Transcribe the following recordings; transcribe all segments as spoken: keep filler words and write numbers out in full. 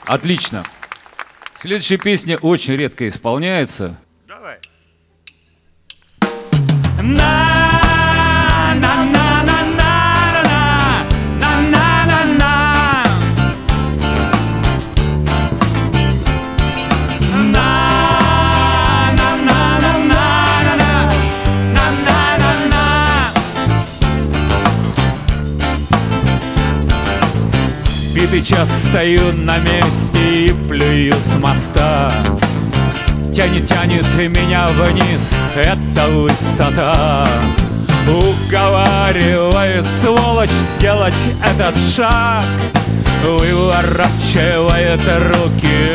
Отлично. Следующая песня очень редко исполняется. Давай. Битый час стою на месте и плюю с моста. Тянет, тянет меня вниз эта высота. Уговаривает сволочь сделать этот шаг, выворачивает руки.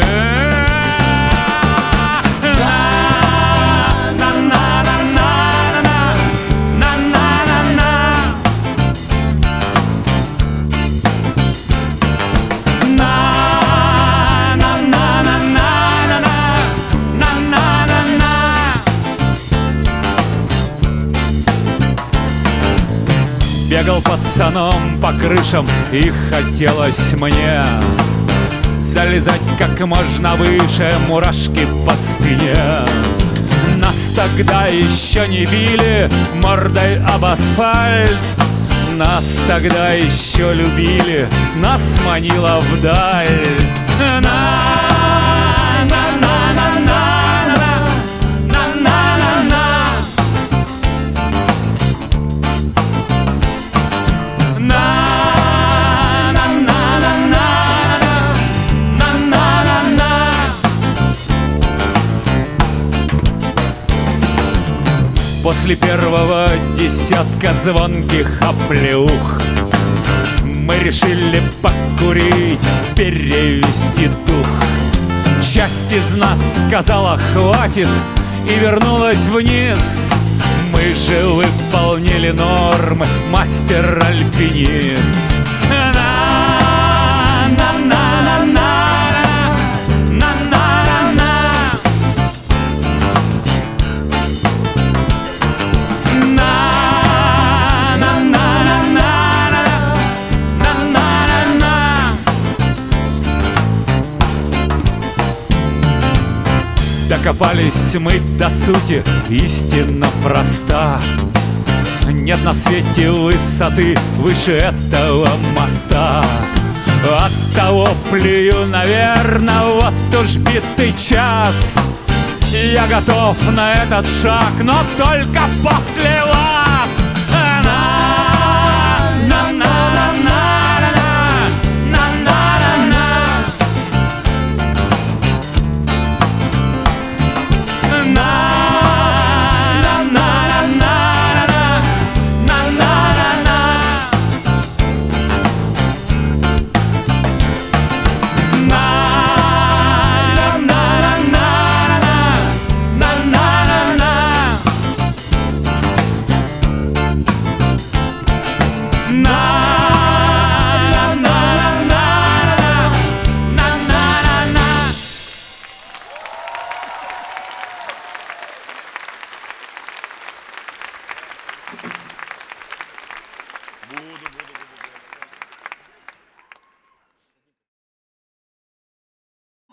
Бегал пацаном по крышам, и хотелось мне залезать как можно выше, мурашки по спине. Нас тогда еще не били мордой об асфальт, нас тогда еще любили, нас манило вдаль. После первого десятка звонких оплеух мы решили покурить, перевести дух. Часть из нас сказала «хватит» и вернулась вниз. Мы же выполнили нормы, мастер-альпинист. Докопались мы до сути, истина проста. Нет на свете высоты выше этого моста. Оттого плюю, наверно, вот уж битый час. Я готов на этот шаг, но только после вас. Thank you.